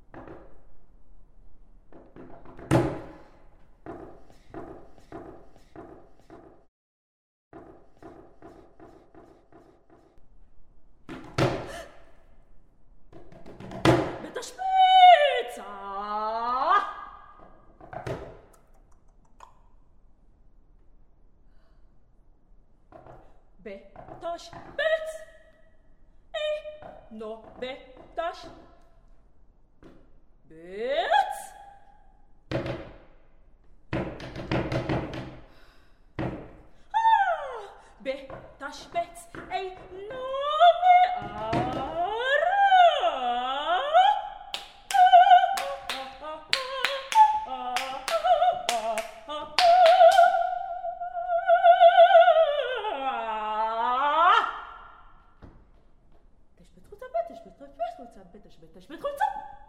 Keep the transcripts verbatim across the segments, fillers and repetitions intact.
Betashbetz. Ey, no betash. Betz. Ah, betashbetz. Ey, no beara. Betashbetz חולצה.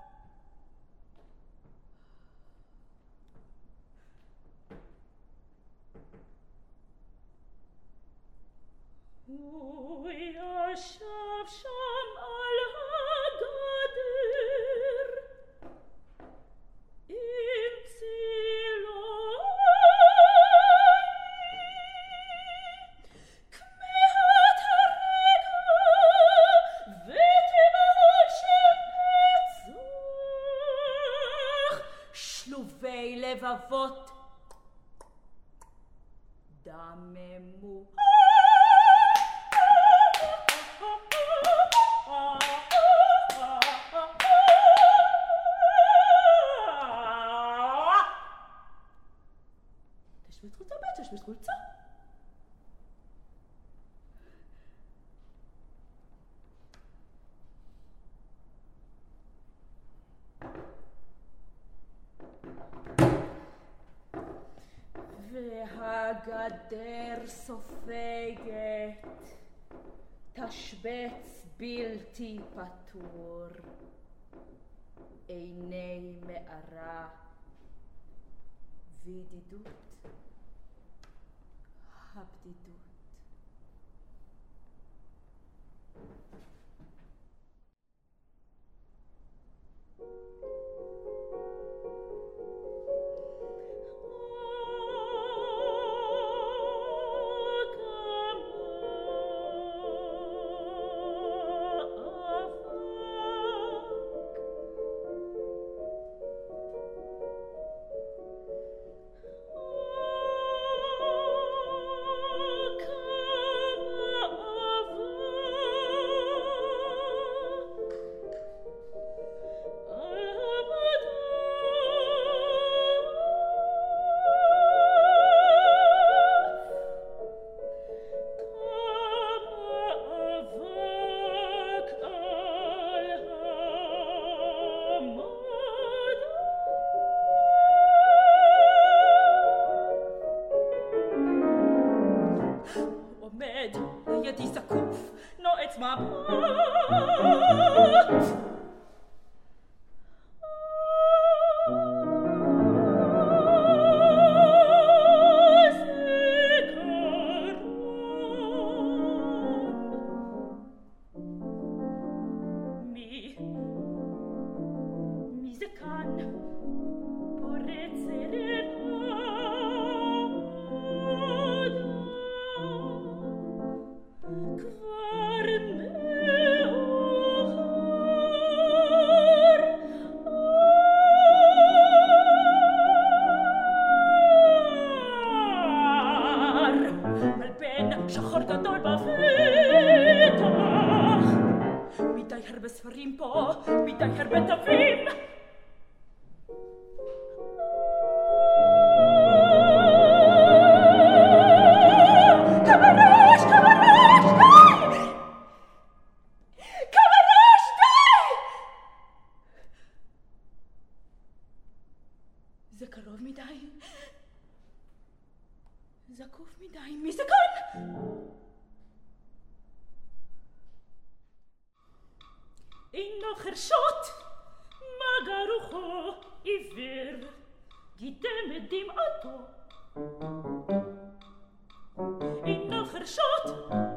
הוא ישב שם על הגדר עם צילומים כמהת הרגע ותימהות שמצח שלובי לבבות דממו. תשבט חולצה בית, תשבט חולצה. והגדר סופגת תשבץ בלתי פתור עיני מערה וידידות הבדידות. ידי זקוף, נועץ מבט. מי, מי זה כאן? פורץ שחור גדול בפתח, מדי הרבה ספרים פה, מדי הרבה תווים. כמה רעש, כמה רעש, די! כמה רעש, די! זה קרוב מדי, זקוף מדי, מי זה כאן? אינו חרשות, מגע רוחו עיוור, גידם את דמעתו. אינו חרשות,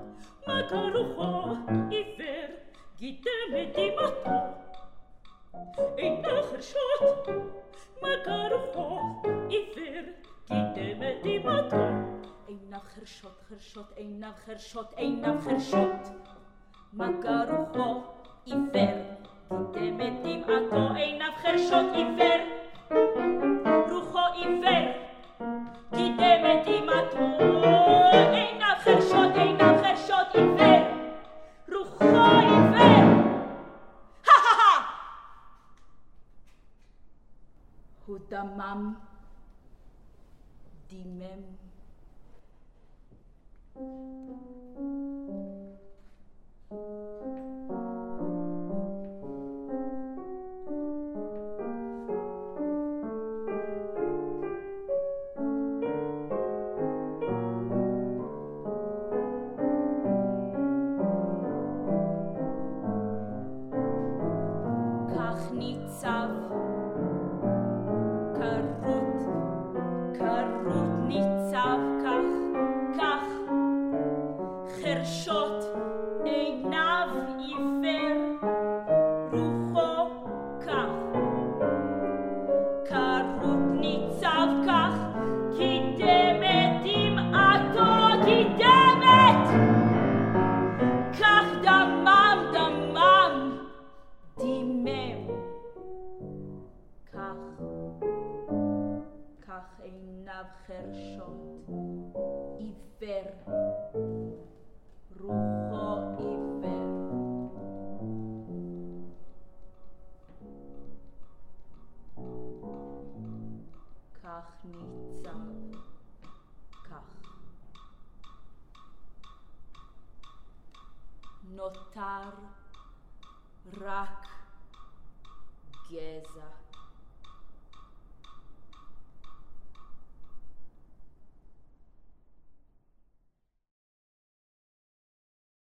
מגע רוחו עיוור, גידם את דמעתו. עיניו חרשות, מגע רוחו עיוור, קידם את דמעתו. עיניו חרשות, חרשות, עיניו חרשות, עיניו חרשות, מגע רוחו עיוור, קידם את דמעתו. עיניו חרשות עיוור, רוחו עיוור, קידם את דמעתו. עיניו חרשות, עיניו חרשות עיוור, רוחו עיוור. הוא דמם, דימם. כך ניצב כרות, כרות ניצב כך, כך, חרשות עיניו עיוור, רוחו כך. כרות ניצב כך, קידמת דמעתו, קידמת. כך דמם, דמם, דימם. כך, כך עיניו חרשות, עיוור, רוחו עיוור. כך ניצב, כך. נותר רק גזע.